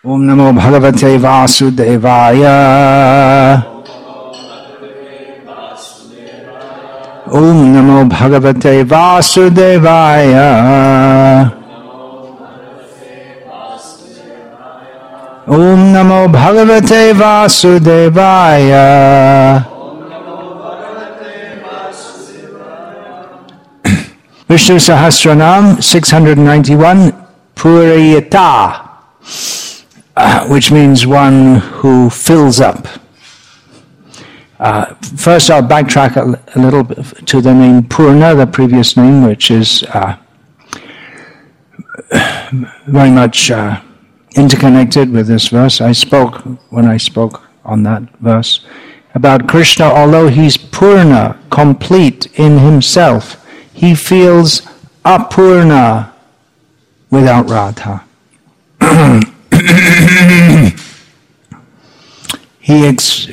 Om Namo Bhagavate Vasudevaya. Om Namo Bhagavate Vasudevaya. Om Namo Bhagavate Vasudevaya. Vishnu Sahasranam 691 Purayata, which means one who fills up. First I'll backtrack a little bit to the name Purna, the previous name, which is very much interconnected with this verse. When I spoke on that verse about Krishna, although he's Purna, complete in himself, he feels apurna without Radha. He's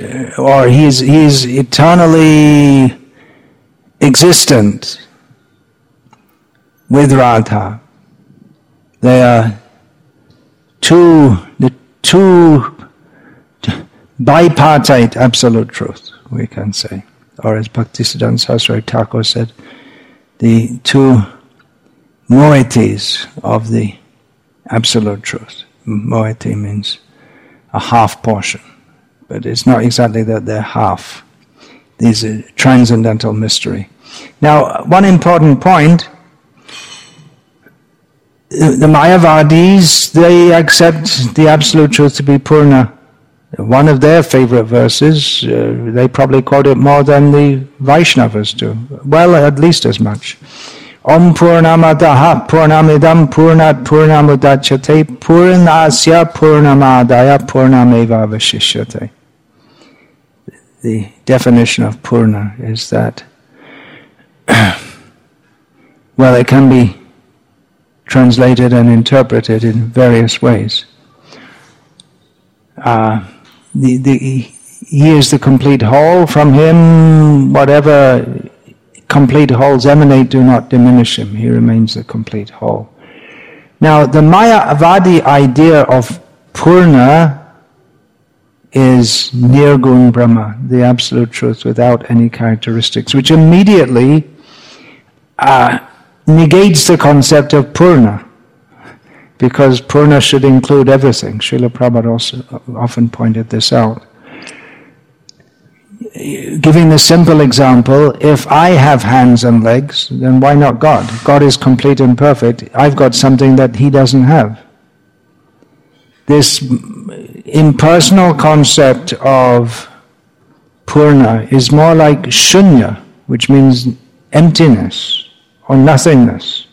eternally existent with Radha. They are the two bipartite absolute truth, we can say. Or as Bhaktisiddhanta Saraswati Thakur said, the two moieties of the absolute truth. Moiety means a half portion, but it's not exactly that they're half. These are transcendental mystery. Now, one important point, the Mayavadis, they accept the absolute truth to be Purna. One of their favorite verses, they probably quote it more than the Vaishnavas do. Well, at least as much. Om Purnamadaha Purnamidam Purnat Purnamudachyate Purnasya Purnamadaya Purnameva Vashishyate. The definition of Purna is that, well, it can be translated and interpreted in various ways. He is the complete whole. From him, whatever complete wholes emanate do not diminish him. He remains the complete whole. Now, the Mayavadi idea of Purna is Nirgun Brahma, the absolute truth without any characteristics, which immediately negates the concept of Purna, because Purna should include everything. Srila Prabhupada also often pointed this out. Giving the simple example, if I have hands and legs, then why not God? God is complete and perfect. I've got something that he doesn't have. This impersonal concept of Purna is more like Shunya, which means emptiness or nothingness.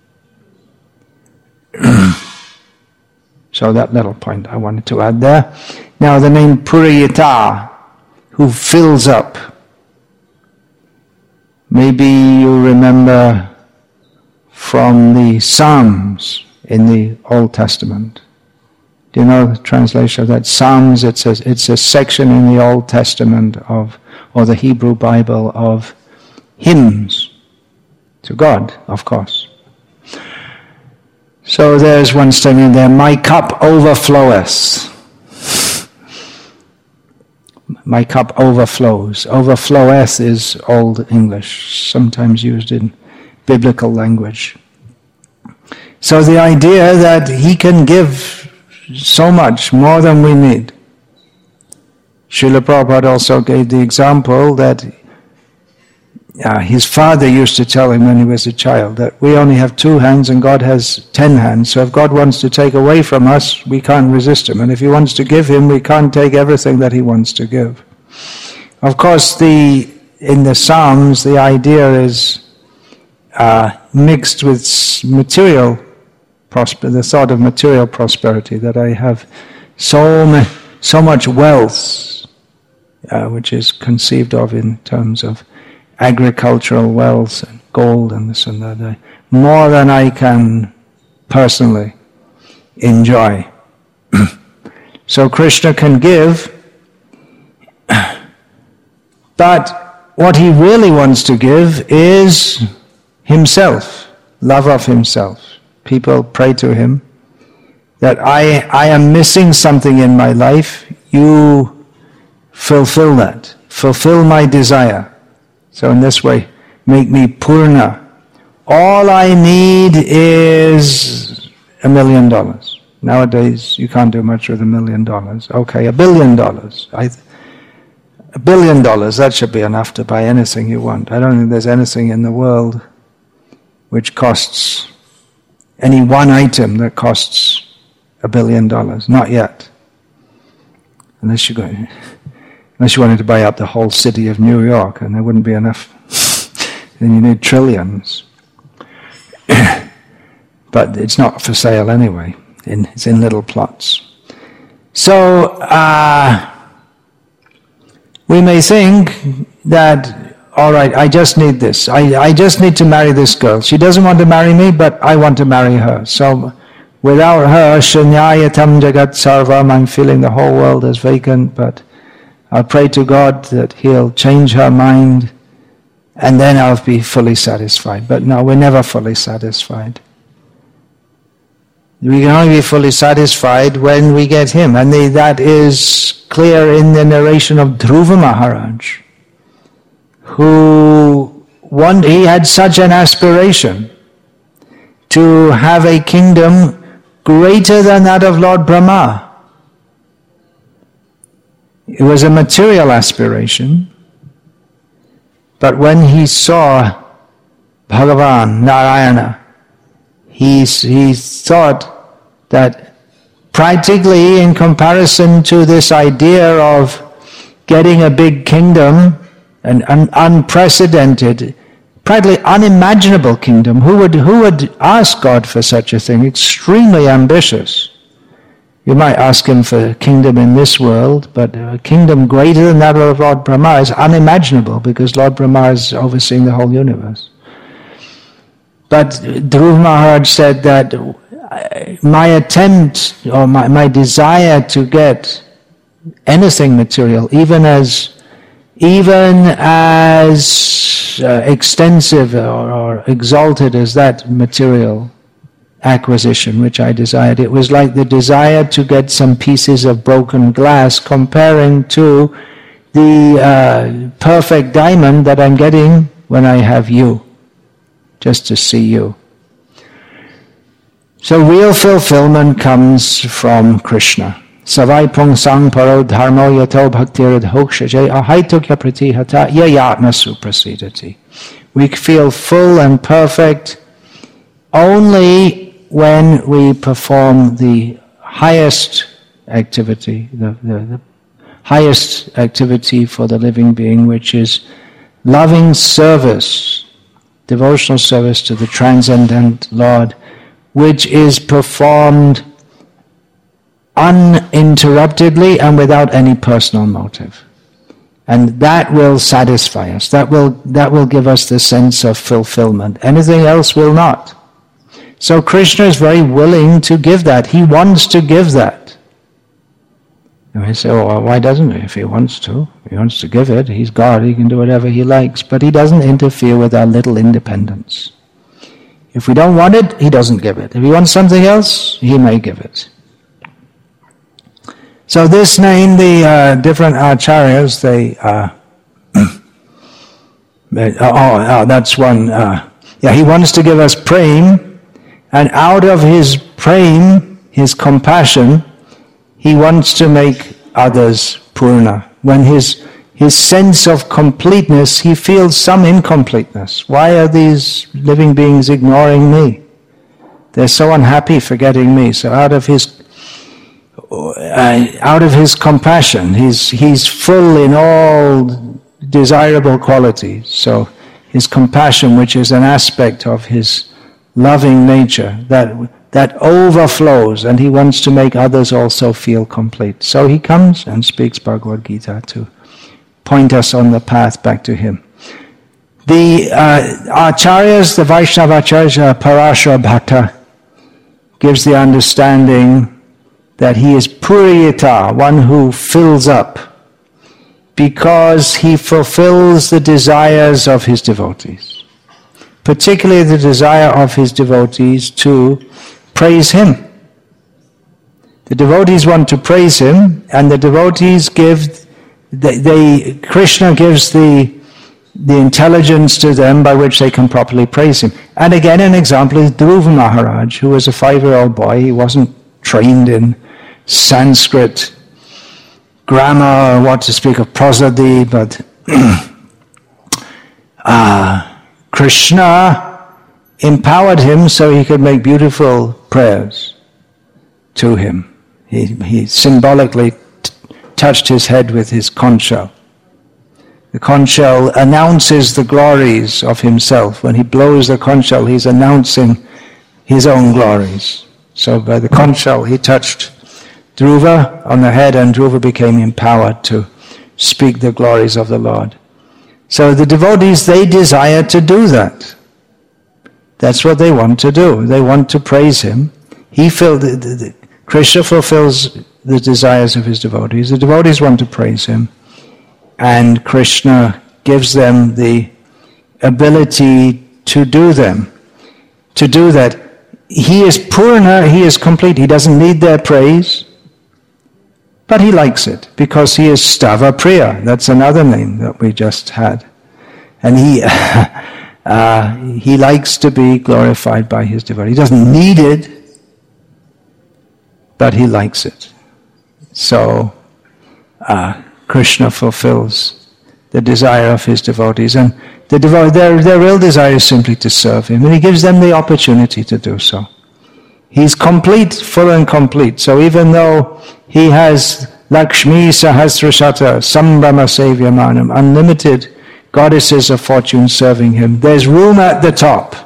So that little point I wanted to add there. Now the name Purayata, who fills up. Maybe you remember from the Psalms in the Old Testament. Do you know the translation of that? Psalms, it's a section in the Old Testament or the Hebrew Bible of hymns to God, of course. So there's one standing there, my cup overfloweth. My cup overflows. Overfloweth is Old English, sometimes used in biblical language. So the idea that he can give so much, more than we need. Srila Prabhupada also gave the example that his father used to tell him when he was a child that we only have 2 hands and God has 10 hands. So if God wants to take away from us, we can't resist him. And if he wants to give him, we can't take everything that he wants to give. Of course, in the Psalms, the idea is mixed with material prosperity, the thought of material prosperity, that I have so much wealth, which is conceived of in terms of agricultural wealth and gold and this and that, more than I can personally enjoy. So Krishna can give, but what he really wants to give is himself, love of himself. People pray to him, that I am missing something in my life, you fulfill that. Fulfill my desire. So in this way, make me purna. All I need is $1 million. Nowadays, you can't do much with $1 million. Okay, $1 billion. $1 billion, that should be enough to buy anything you want. I don't think there's anything in the world which costs, any one item that costs $1 billion. Not yet. Unless you wanted to buy up the whole city of New York, and there wouldn't be enough. Then you need trillions. But it's not for sale anyway. It's in little plots. So, we may think that, all right, I just need this. I just need to marry this girl. She doesn't want to marry me, but I want to marry her. So, without her, shanyayatam jagat sarvam, I'm feeling the whole world as vacant, but I'll pray to God that He'll change her mind, and then I'll be fully satisfied. But no, we're never fully satisfied. We can only be fully satisfied when we get Him. And that is clear in the narration of Dhruva Maharaj, he had such an aspiration to have a kingdom greater than that of Lord Brahma. It was a material aspiration, but when he saw Bhagavan, Narayana, he thought that practically in comparison to this idea of getting a big kingdom, an unprecedented, practically unimaginable kingdom, who would ask God for such a thing? Extremely ambitious. You might ask Him for a kingdom in this world, but a kingdom greater than that of Lord Brahma is unimaginable, because Lord Brahma is overseeing the whole universe. But Dhruva Maharaj said that my attempt or my desire to get anything material, even as extensive or exalted as that material acquisition which I desired, it was like the desire to get some pieces of broken glass comparing to the perfect diamond that I'm getting when I have you, just to see you. So real fulfillment comes from Krishna. Savai pungsang paro dharmo yato bhaktir adhokshaje ahaitukya pratihata yayatma suprasidati. We feel full and perfect only when we perform the highest activity, the highest activity for the living being, which is loving service, devotional service to the transcendent Lord, which is performed uninterruptedly and without any personal motive. And that will satisfy us. That will give us the sense of fulfillment. Anything else will not. So Krishna is very willing to give that. He wants to give that. And we say, oh, well, why doesn't he? If he wants to give it. He's God, he can do whatever he likes. But he doesn't interfere with our little independence. If we don't want it, he doesn't give it. If he wants something else, he may give it. So this name, the different acharyas, that's one. He wants to give us prem, and out of his prem, his compassion, he wants to make others purna. When his sense of completeness, he feels some incompleteness. Why are these living beings ignoring me? They're so unhappy for getting me. So out of his compassion, he's full in all desirable qualities. So his compassion, which is an aspect of his loving nature, that overflows, and he wants to make others also feel complete. So he comes and speaks Bhagavad Gita to point us on the path back to him. The acharyas, the Vaishnava acharyas, Parashara Bhatta, gives the understanding that he is Puriyata, one who fills up, because he fulfills the desires of his devotees, particularly the desire of his devotees to praise him. The devotees want to praise him, and the devotees give, Krishna gives the intelligence to them by which they can properly praise him. And again, an example is Dhruva Maharaj, who was a 5-year-old boy. He wasn't trained in Sanskrit grammar, or what to speak of prosody, but Krishna empowered him so he could make beautiful prayers to him. He symbolically touched his head with his conch shell. The conch shell announces the glories of himself. When he blows the conch shell, he's announcing his own glories. So by the conch shell, he touched Dhruva on the head, and Dhruva became empowered to speak the glories of the Lord. So the devotees, they desire to do that. That's what they want to do. They want to praise him. Krishna fulfills the desires of his devotees. The devotees want to praise him. And Krishna gives them the ability to do that. He is Purna, he is complete. He doesn't need their praise, but he likes it because he is Stava Priya. That's another name that we just had. And he likes to be glorified by his devotee. He doesn't need it, but he likes it. So Krishna fulfills the desire of his devotees, and their real desire is simply to serve him, and he gives them the opportunity to do so. He's complete, full and complete. So even though he has Lakshmi Sahasrashata Sambhama Sevyamanam, unlimited goddesses of fortune serving him, there's room at the top.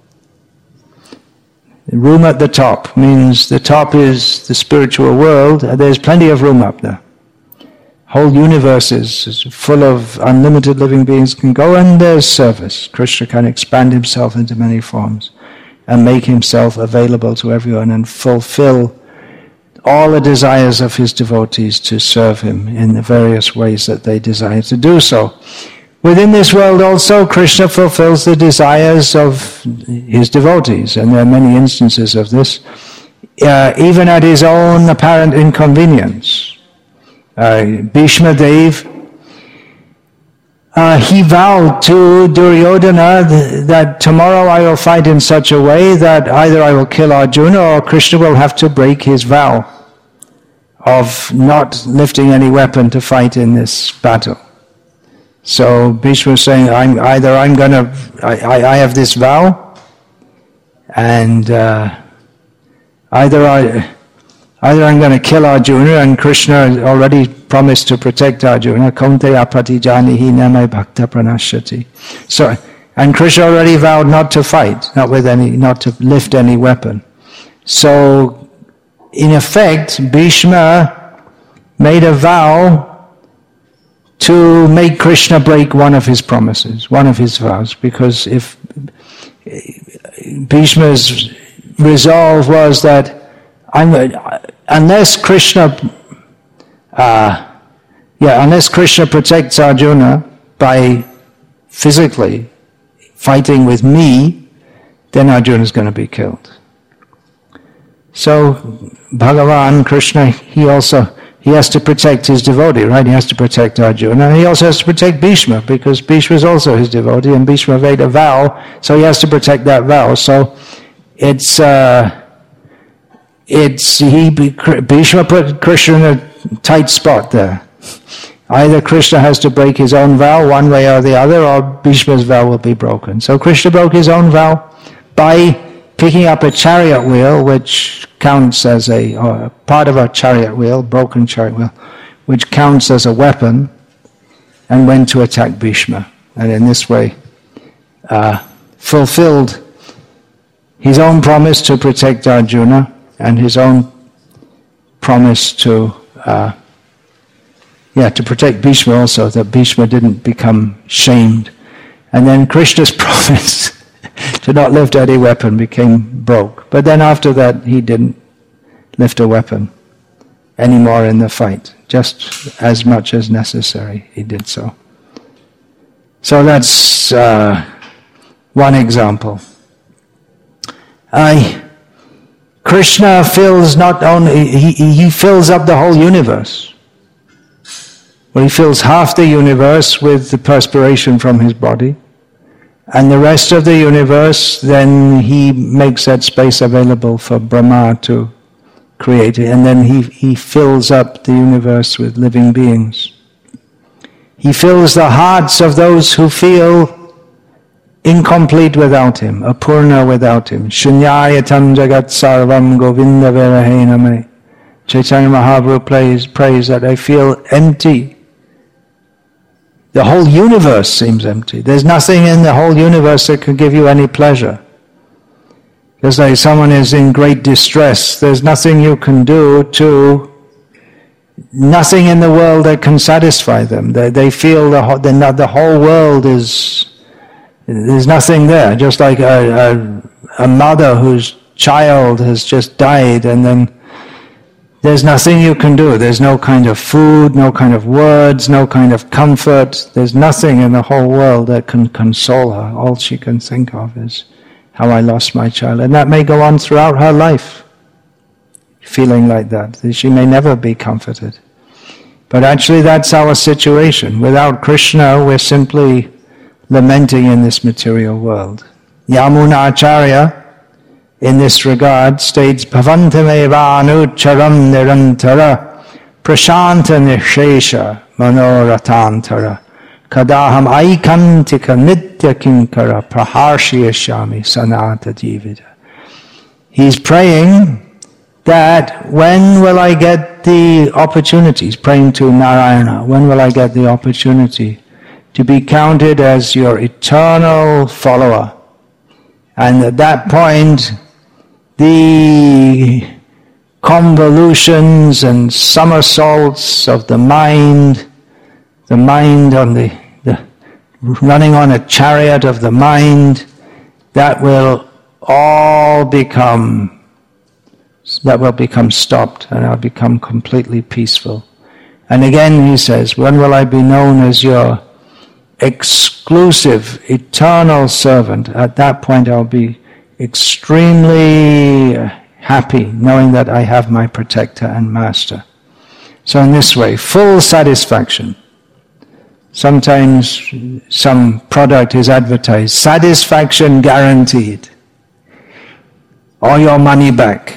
Room at the top means the top is the spiritual world. There's plenty of room up there. Whole universe is full of unlimited living beings can go, and there's service. Krishna can expand himself into many forms and make himself available to everyone and fulfill all the desires of his devotees to serve him in the various ways that they desire to do so. Within this world also, Krishna fulfills the desires of his devotees, and there are many instances of this, even at his own apparent inconvenience. Bhishma Dev, he vowed to Duryodhana that tomorrow I will fight in such a way that either I will kill Arjuna or Krishna will have to break his vow of not lifting any weapon to fight in this battle. So Bhishma was saying, I have this vow, and either I'm going to kill Arjuna, and Krishna already promised to protect Arjuna. Kaunteya patijanihi name bhakta pranashati. So, and Krishna already vowed not to fight, not to lift any weapon. So, in effect, Bhishma made a vow to make Krishna break one of his promises, one of his vows, because if Bhishma's resolve was that unless Krishna protects Arjuna by physically fighting with me, then Arjuna is going to be killed. So Bhagavan, Krishna, he has to protect his devotee, right? He has to protect Arjuna. And he also has to protect Bhishma, because Bhishma is also his devotee, and Bhishma made a vow, so he has to protect that vow. So Bhishma put Krishna in a tight spot there. Either Krishna has to break his own vow one way or the other, or Bhishma's vow will be broken. So Krishna broke his own vow by picking up a chariot wheel, which counts as a part of a chariot wheel, broken chariot wheel, which counts as a weapon, and went to attack Bhishma. And in this way, fulfilled his own promise to protect Arjuna, and his own promise to protect Bhishma also, that Bhishma didn't become shamed. And then Krishna's promise to not lift any weapon broke. But then after that, he didn't lift a weapon anymore in the fight. Just as much as necessary, he did so. So that's one example. Krishna fills not only, he fills up the whole universe. Well, he fills half the universe with the perspiration from his body, and the rest of the universe, then he makes that space available for Brahma to create it, and then he fills up the universe with living beings. He fills the hearts of those who feel incomplete without him, apurna without him. Shunyayatam jagat sarvam govinda virahena me. Chaitanya Mahaprabhu prays that I feel empty. The whole universe seems empty. There's nothing in the whole universe that can give you any pleasure. It's like someone is in great distress. There's nothing you can do nothing in the world that can satisfy them. They feel the whole world there's nothing there. Just like a mother whose child has just died, and then there's nothing you can do. There's no kind of food, no kind of words, no kind of comfort. There's nothing in the whole world that can console her. All she can think of is how I lost my child. And that may go on throughout her life, feeling like that. She may never be comforted. But actually that's our situation. Without Krishna, we're simply lamenting in this material world. Yamuna Acharya, in this regard, states, Bhavantameva anucharam nirantara prashanta nishesha manoratantara kadaham aikantika nitya kinkara praharshiyashami sanata jivita. He's praying that when will I get the opportunity, he's praying to Narayana, when will I get the opportunity to be counted as your eternal follower? And at that point, the convolutions and somersaults of the mind on the running on a chariot of the mind, that will become stopped, and I'll become completely peaceful. And again he says, when will I be known as your exclusive, eternal servant? At that point I'll be extremely happy knowing that I have my protector and master. So in this way, full satisfaction. Sometimes some product is advertised, satisfaction guaranteed, or your money back.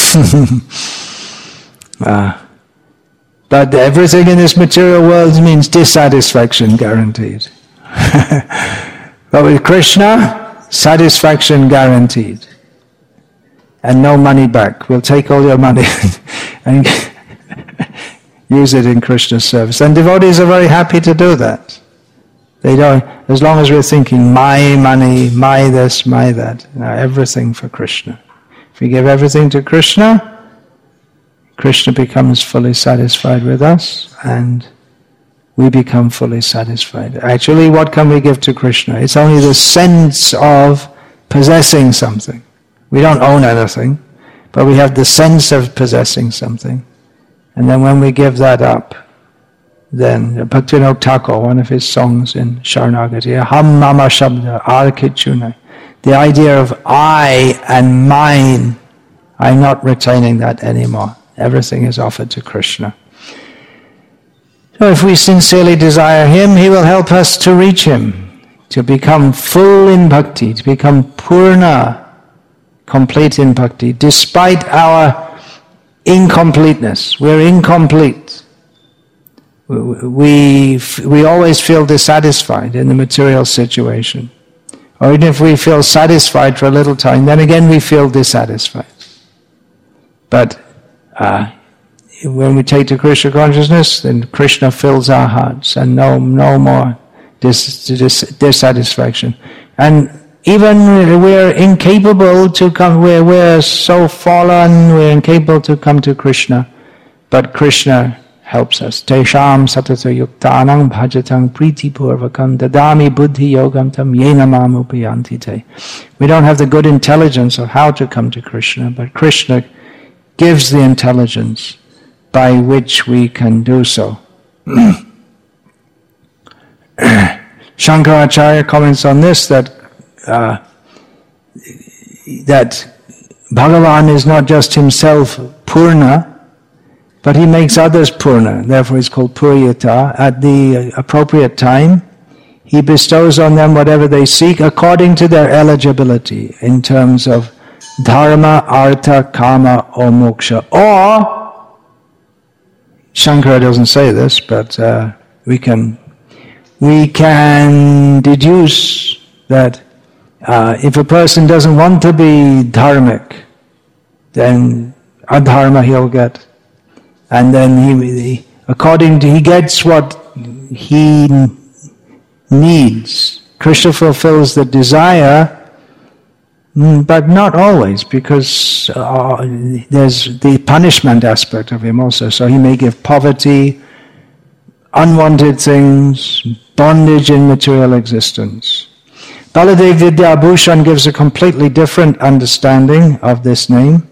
But everything in this material world means dissatisfaction guaranteed. But with Krishna, satisfaction guaranteed. And no money back. We'll take all your money and use it in Krishna's service. And devotees are very happy to do that. They don't, as long as we're thinking, my money, my this, my that, everything for Krishna. If we give everything to Krishna, Krishna becomes fully satisfied with us, and we become fully satisfied. Actually, what can we give to Krishna? It's only the sense of possessing something. We don't own anything, but we have the sense of possessing something. And then when we give that up, then Bhaktivinoda Thakur, one of his songs in Sharanagati, Ham Mama Shabda Arkichunai, the idea of I and mine, I'm not retaining that anymore. Everything is offered to Krishna. So if we sincerely desire him, he will help us to reach him, to become full in bhakti, to become purna, complete in bhakti, despite our incompleteness. We're incomplete. We always feel dissatisfied in the material situation. Or even if we feel satisfied for a little time, then again we feel dissatisfied. But when we take to Krishna consciousness, then Krishna fills our hearts, and no more dissatisfaction. And even we're incapable to come, we're so fallen, we're incapable to come to Krishna, but Krishna helps us. Tesham satata yuktanam bhajatang priti purvakam dadami buddhi yogam tam yena mam upayanti te. We don't have the good intelligence of how to come to Krishna, but Krishna gives the intelligence by which we can do so. Shankaracharya comments on this that Bhagavan is not just himself Purna, but he makes others Purna. Therefore he's called Puriyata. At the appropriate time, he bestows on them whatever they seek according to their eligibility in terms of dharma, artha, kama, or moksha. Or, Shankara doesn't say this, but we can deduce that if a person doesn't want to be dharmic, then adharma he'll get. And then he gets what he needs. Krishna fulfills the desire, but not always, because there's the punishment aspect of him also. So he may give poverty, unwanted things, bondage in material existence. Baladev Vidyabhushan gives a completely different understanding of this name.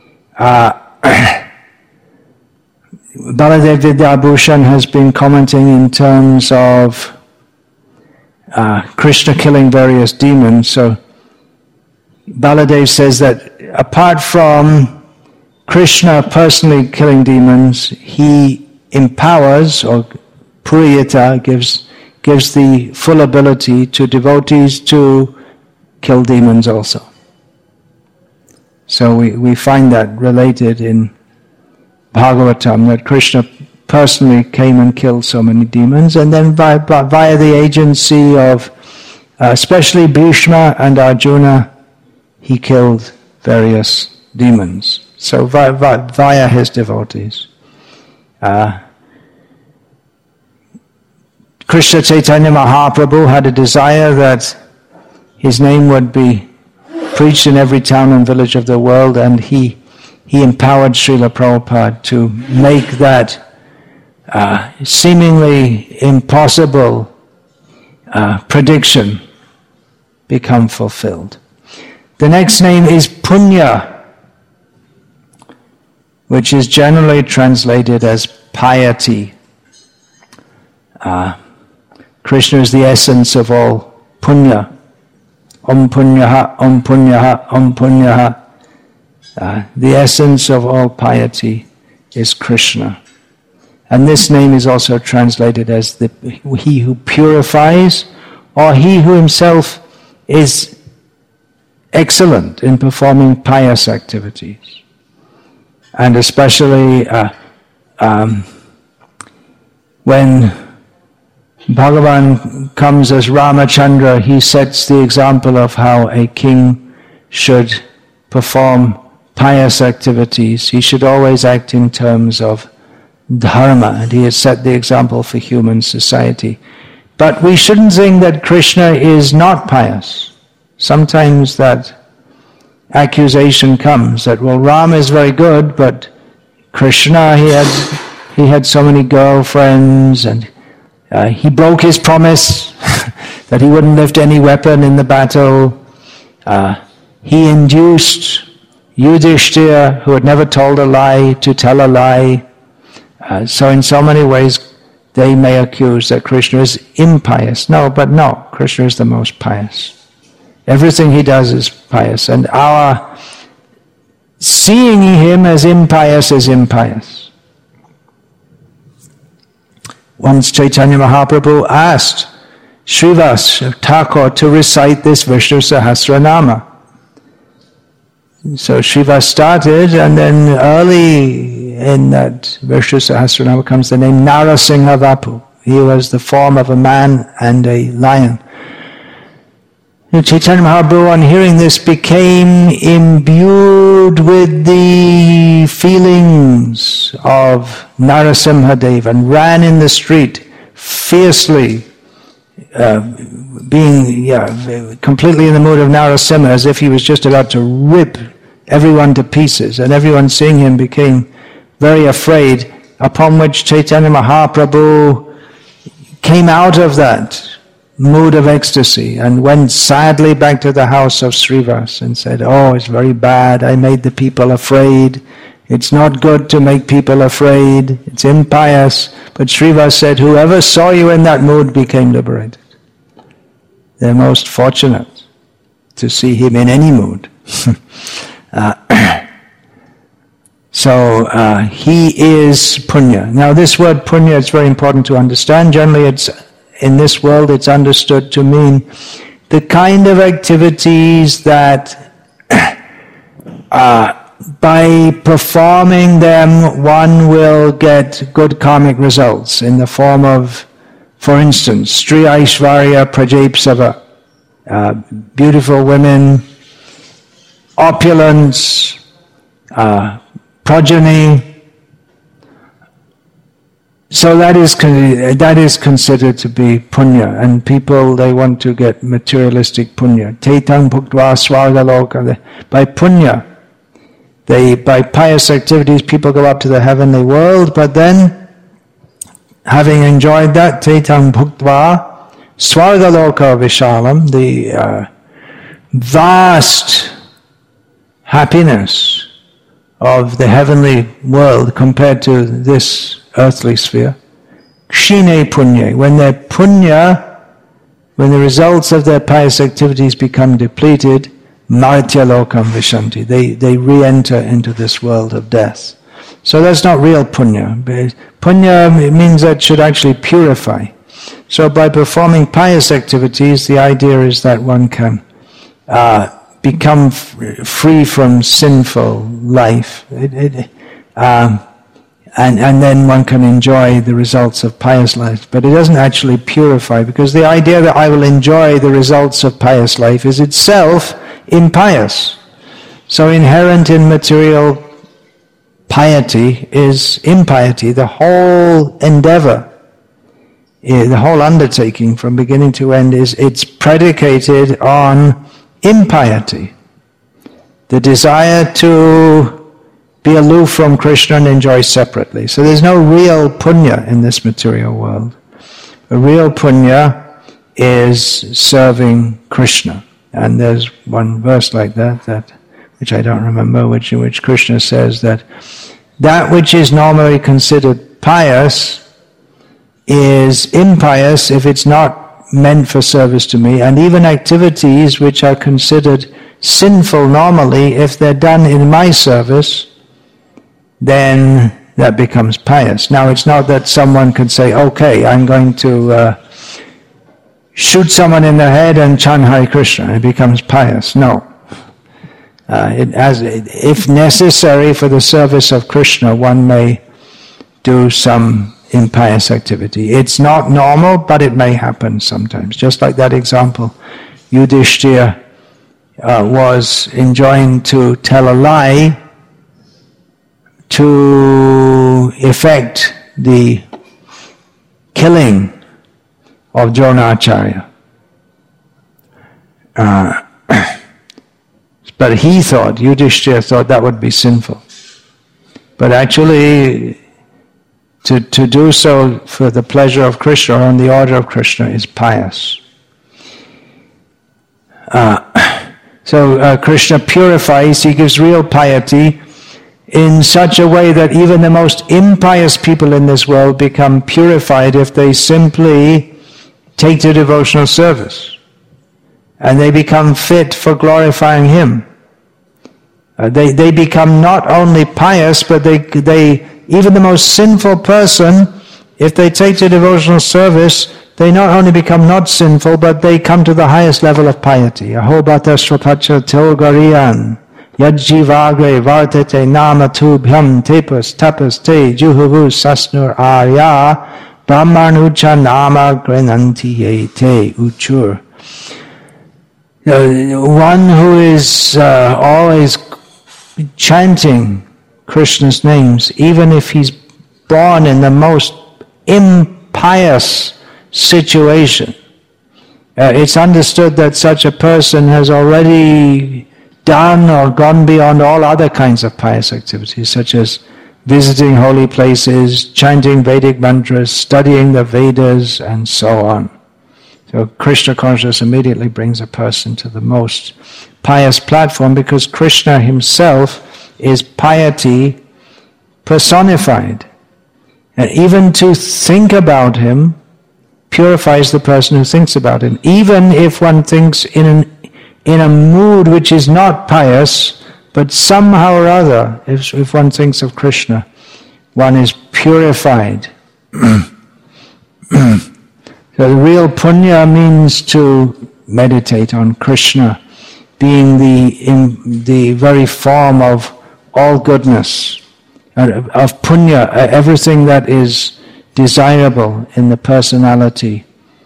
Baladev Vidyabhushan has been commenting in terms of Krishna killing various demons. So Baladev says that apart from Krishna personally killing demons, he empowers, or Puriyata gives the full ability to devotees to kill demons also. So we find that related in Bhagavatam, that Krishna personally came and killed so many demons, and then via the agency of especially Bhishma and Arjuna, he killed various demons. So via his devotees. Krishna Chaitanya Mahaprabhu had a desire that his name would be preached in every town and village of the world, and he empowered Srila Prabhupada to make that seemingly impossible prediction become fulfilled. The next name is Punya, which is generally translated as piety. Krishna is the essence of all punya. Om punyaha, om punyaha, om punyaha. The essence of all piety is Krishna. And this name is also translated as he who purifies, or he who himself is excellent in performing pious activities. And especially when Bhagavan comes as Ramachandra, he sets the example of how a king should perform pious activities. He should always act in terms of dharma, and he has set the example for human society. But we shouldn't think that Krishna is not pious. Sometimes that accusation comes that, well, Rama is very good, but Krishna, he had so many girlfriends, and he broke his promise that he wouldn't lift any weapon in the battle. He induced Yudhishthira, who had never told a lie, to tell a lie. So in so many ways, they may accuse that Krishna is impious. No, Krishna is the most pious. Everything he does is pious, and our seeing him as impious is impious. Once Chaitanya Mahaprabhu asked Srivas Thakur to recite this Vishnu Sahasranama. So Srivas started, and then early in that Vishnu Sahasranama comes the name Narasingha Vapu. He was the form of a man and a lion. Chaitanya Mahaprabhu, on hearing this, became imbued with the feelings of Narasimhadev and ran in the street fiercely, being completely in the mood of Narasimha, as if he was just about to rip everyone to pieces. And everyone seeing him became very afraid, upon which Chaitanya Mahaprabhu came out of that mood of ecstasy and went sadly back to the house of Srivas and said, "Oh, it's very bad. I made the people afraid. It's not good to make people afraid. It's impious." But Srivas said, "Whoever saw you in that mood became liberated." They're most fortunate to see him in any mood. So he is punya. Now this word punya is very important to understand. Generally in this world it's understood to mean the kind of activities that by performing them one will get good karmic results in the form of, for instance, Sri Aishvarya Prajapsava, beautiful women, opulence, progeny. So that is considered to be punya, and people, they want to get materialistic punya. Tetang bhuktva swargaloka. By punya, by pious activities, people go up to the heavenly world, but then, having enjoyed that, tetang bhuktva swargaloka vishalam, the vast happiness of the heavenly world compared to this earthly sphere. Kshine punya, when their punya, when the results of their pious activities become depleted, martya lokam vishanti, they re-enter into this world of death. So that's not real punya. Punya means that should actually purify. So by performing pious activities, the idea is that one can become free from sinful life. And then one can enjoy the results of pious life. But it doesn't actually purify, because the idea that I will enjoy the results of pious life is itself impious. So inherent in material piety is impiety. The whole endeavor, the whole undertaking from beginning to end, it's predicated on impiety. The desire to be aloof from Krishna and enjoy separately. So there's no real punya in this material world. A real punya is serving Krishna. And there's one verse like that which I don't remember, in which Krishna says that which is normally considered pious is impious if it's not meant for service to me, and even activities which are considered sinful normally, if they're done in my service, then that becomes pious. Now it's not that someone could say, okay, I'm going to shoot someone in the head and chant Hare Krishna, it becomes pious. No. If necessary for the service of Krishna, one may do some impious activity. It's not normal, but it may happen sometimes. Just like that example, Yudhishthira was enjoined to tell a lie to effect the killing of Dronacharya. But Yudhishthira thought that would be sinful. But actually, to do so for the pleasure of Krishna or on the order of Krishna is pious. So Krishna purifies, he gives real piety in such a way that even the most impious people in this world become purified if they simply take to devotional service. And they become fit for glorifying him. They become not only pious, but they even the most sinful person, if they take to devotional service, they not only become not sinful, but they come to the highest level of piety. Ahobata swapacha tilgariyan yajjivagre vartete nama tubhyam tepas tapas te juhuvu sasnur arya brahmanucha nama grenanti ye te uchur. One who is always chanting Krishna's names, even if he's born in the most impious situation, it's understood that such a person has already done or gone beyond all other kinds of pious activities, such as visiting holy places, chanting Vedic mantras, studying the Vedas, and so on. So Krishna consciousness immediately brings a person to the most pious platform, because Krishna himself is piety personified. And even to think about him purifies the person who thinks about him. Even if one thinks in a mood which is not pious, But somehow or other, if one thinks of Krishna, one is purified. So the real punya means to meditate on Krishna, being the very form of all goodness, of punya, everything that is desirable in the personality.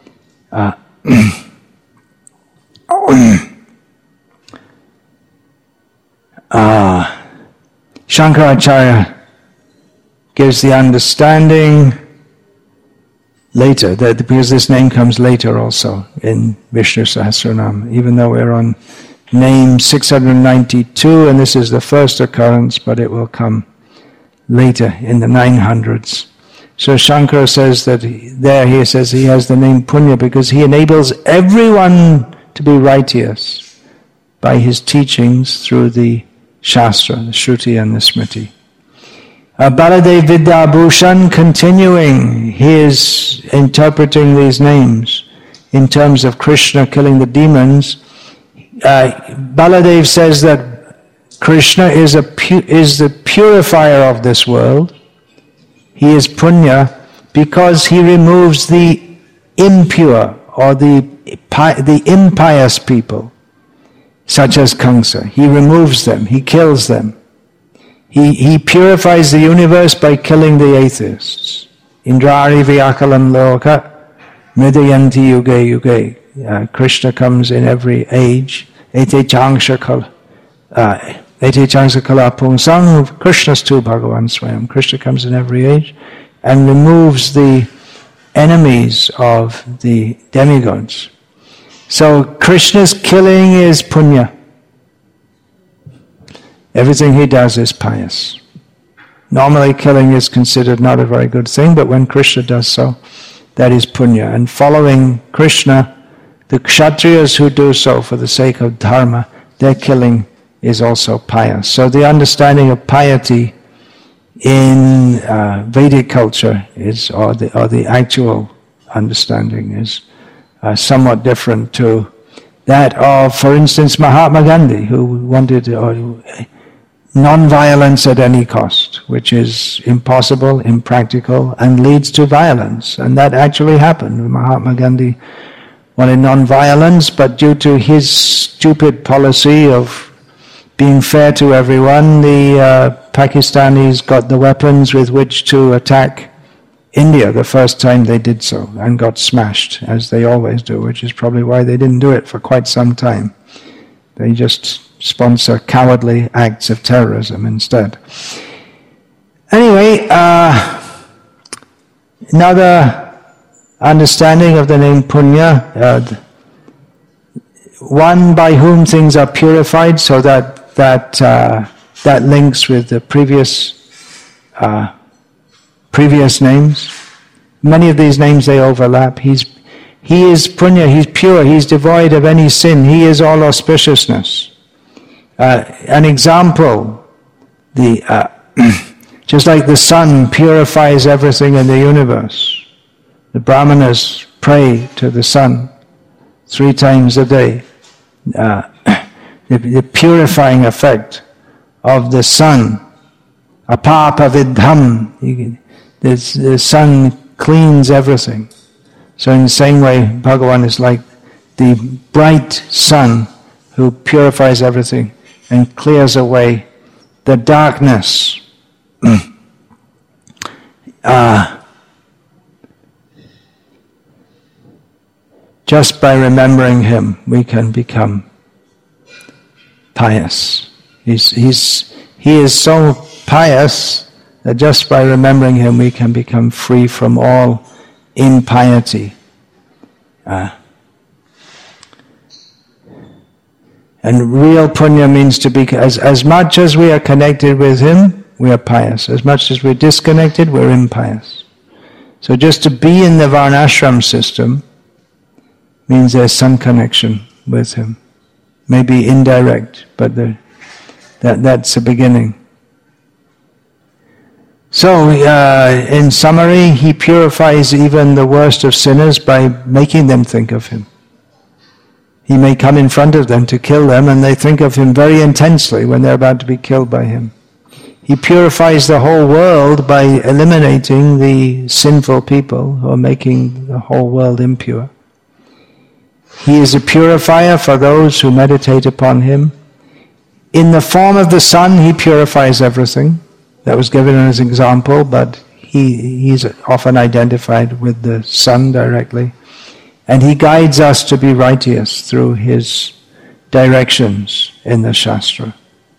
Shankaracharya gives the understanding later, because this name comes later also in Vishnu Sahasranam, even though we're on name 692 and this is the first occurrence, but it will come later in the 900s. So Shankara says that he says he has the name Punya because he enables everyone to be righteous by his teachings through the Shastra, the Shruti and the Smriti. Baladev Vidyabhushan, continuing, he is interpreting these names in terms of Krishna killing the demons. Baladev says that Krishna is the purifier of this world. He is Punya because he removes the impure or the impious people, such as Kamsa. He removes them, he kills them. He purifies the universe by killing the atheists. Indrari vyakalam loka mridayanti yuge yuge. Krishna comes in every age. Ete changsha kala punsang. Krishnastu Bhagavan Swayam. Krishna comes in every age and removes the enemies of the demigods. So Krishna's killing is punya. Everything he does is pious. Normally killing is considered not a very good thing, but when Krishna does so, that is punya. And following Krishna, the Kshatriyas who do so for the sake of dharma, their killing is also pious. So the understanding of piety in Vedic culture is, or the actual understanding is somewhat different to that of, for instance, Mahatma Gandhi, who wanted non-violence at any cost, which is impossible, impractical, and leads to violence. And that actually happened. Mahatma Gandhi wanted non-violence, but due to his stupid policy of being fair to everyone, the Pakistanis got the weapons with which to attack India the first time they did so, and got smashed, as they always do, which is probably why they didn't do it for quite some time. They just sponsor cowardly acts of terrorism instead. Anyway, another understanding of the name Punya, one by whom things are purified, so that links with the previous names. Many of these names, they overlap. He is Punya, he's pure, he's devoid of any sin, he is all auspiciousness. An example, just like the sun purifies everything in the universe, the Brahmanas pray to the sun 3 times a day. The purifying effect of the sun, apapa vidham, the sun cleans everything. So in the same way, Bhagavan is like the bright sun who purifies everything and clears away the darkness. Just by remembering him, we can become pious. He is so pious that just by remembering him, we can become free from all impiety. And real punya means to be, as much as we are connected with him, we are pious. As much as we're disconnected, we're impious. So just to be in the varnashram system means there's some connection with him. Maybe indirect, but that's the beginning. So, in summary, he purifies even the worst of sinners by making them think of him. He may come in front of them to kill them, and they think of him very intensely when they're about to be killed by him. He purifies the whole world by eliminating the sinful people who are making the whole world impure. He is a purifier for those who meditate upon him. In the form of the sun, he purifies everything. That was given as an example, but he's often identified with the sun directly. And he guides us to be righteous through his directions in the Shastra.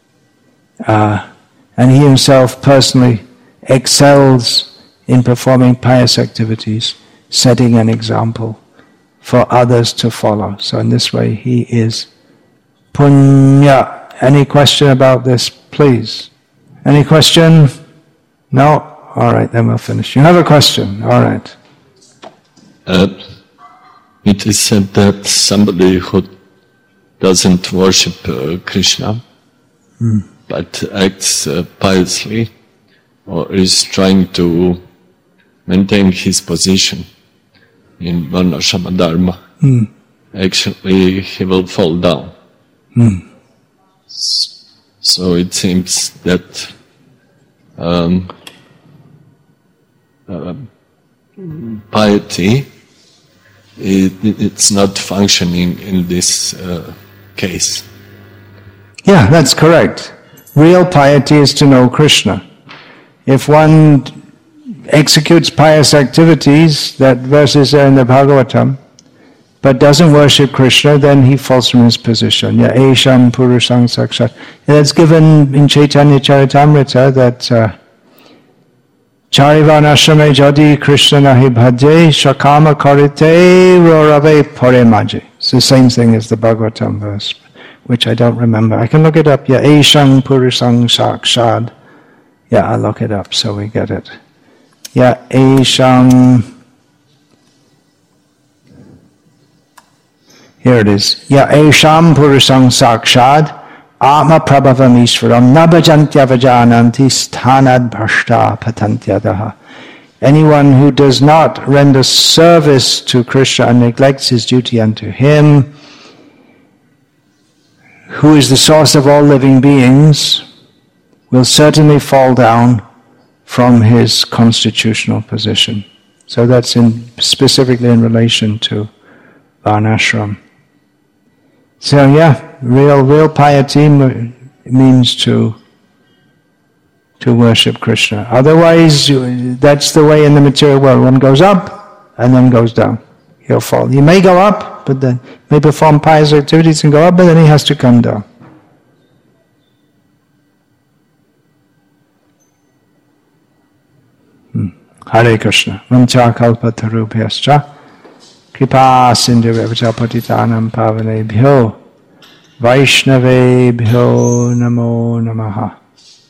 And he himself personally excels in performing pious activities, setting an example for others to follow. So in this way he is punya. Any question about this, please? Any question? No? All right, then we'll finish. You have a question? All right. It is said that somebody who doesn't worship Krishna but acts piously or is trying to maintain his position in Varnashrama Dharma, actually he will fall down. So it seems that piety, it's not functioning in this case. Yeah, that's correct. Real piety is to know Krishna. If one executes pious activities, that verse is there in the Bhagavatam, but doesn't worship Krishna, then he falls from his position. Ya esham purusang sakshat. That's given in Chaitanya Charitamrita that Charivanashrame jadi Krishna nahi bhaje shakama karite rorave pore maje. It's the same thing as the Bhagavatam verse, which I don't remember. I can look it up. Ya esham purusang sakshad. Yeah, I'll look it up so we get it. Ya esham. Here it is. Ya esham purusang sakshad atma prabhavam ishvaram nabhajantya vajananti sthanad bhrashta patantyadaha. Anyone who does not render service to Krishna and neglects his duty unto him, who is the source of all living beings, will certainly fall down from his constitutional position. So that's specifically in relation to Varnashram. So yeah, real piety means to worship Krishna. Otherwise, that's the way in the material world. One goes up and then goes down. He'll fall. He may go up, but then may perform pious activities and go up, but then he has to come down. Hare Krishna. Vancha kalpatarubhyascha kripa sindhuvya patitanam pavanebhyo vaishnavebhyo namo namaha.